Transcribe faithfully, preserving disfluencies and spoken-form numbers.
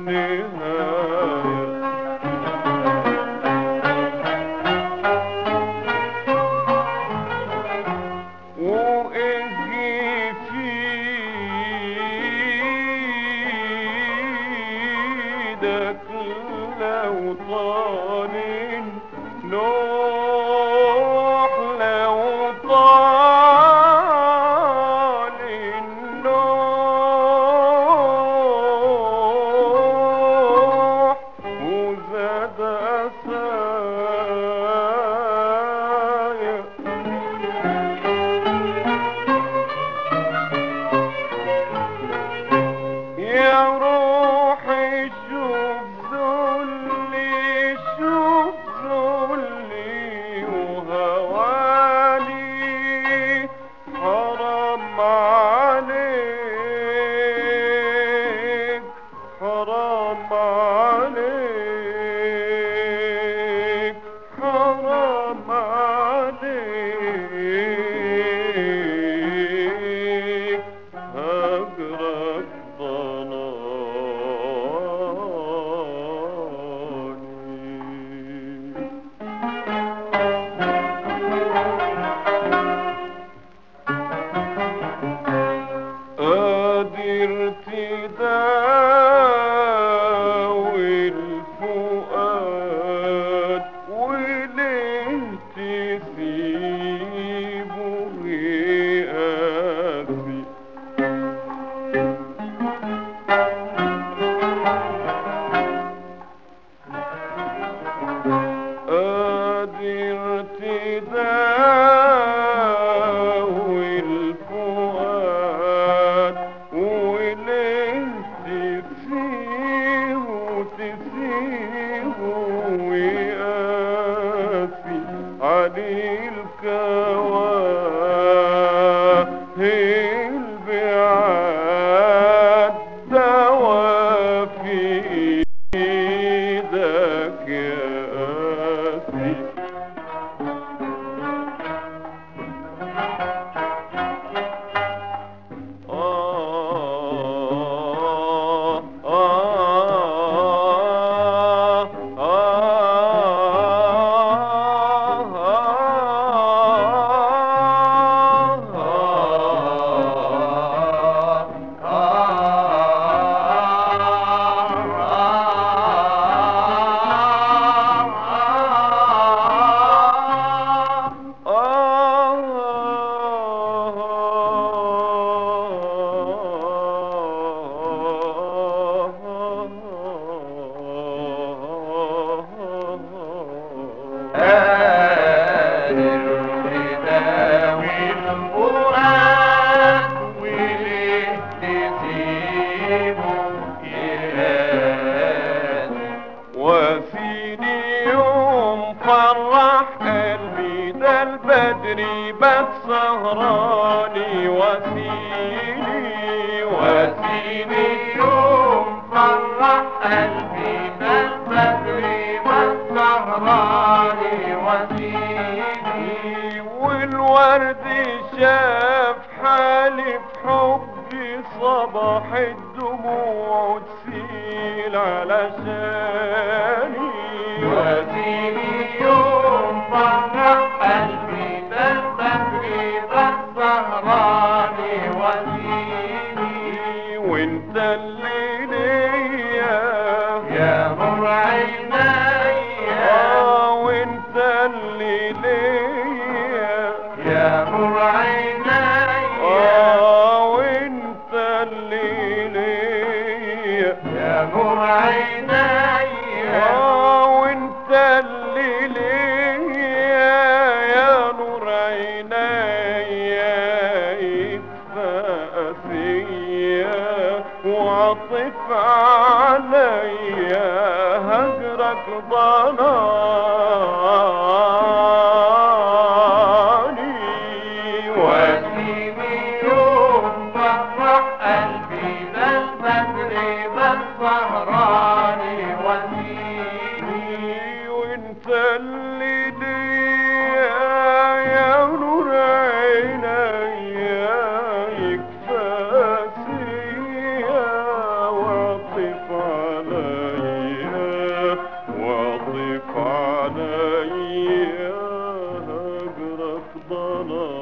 لو طال النوح لو طال النوح وزاد أسايا يا روحي شوف ذلي شوف ذلي وهواني حرام عليك حرام عليك حرام عليك هجرك قادر تداوي الفؤاد وليه تسيبه يقاسي قادر تداوي الفؤاد وليه تسيبه تسيبه ويقاسي عليه الكواهي البعاد دوا في ايدك يا قاسي وفيني يوم فرح قلبي ده البدري بات سهراني وفيني وفيني يوم فرح قلبي ده البدري بات سهراني وفيني والورد شاف حالي بحبي صباح الدموع تسيل علشاني وفيني يوم فرح قلبي ده البدري بات سهراني وفيني وانت اللي ليا يا نور عينيا اه وانت اللي ليا يا نور عينيا اه وانت اللي ليا يا نور عينيا اه وانت اللي ليا يا نور عينيا يدفى فيا وعطف عليا هجرك ضناني وفيني يوم فرح قلبي ده البدري بات سهراني وفيني وانت اللي ليا يا نور عينيا يكفى فيا واطف عليا ضنايا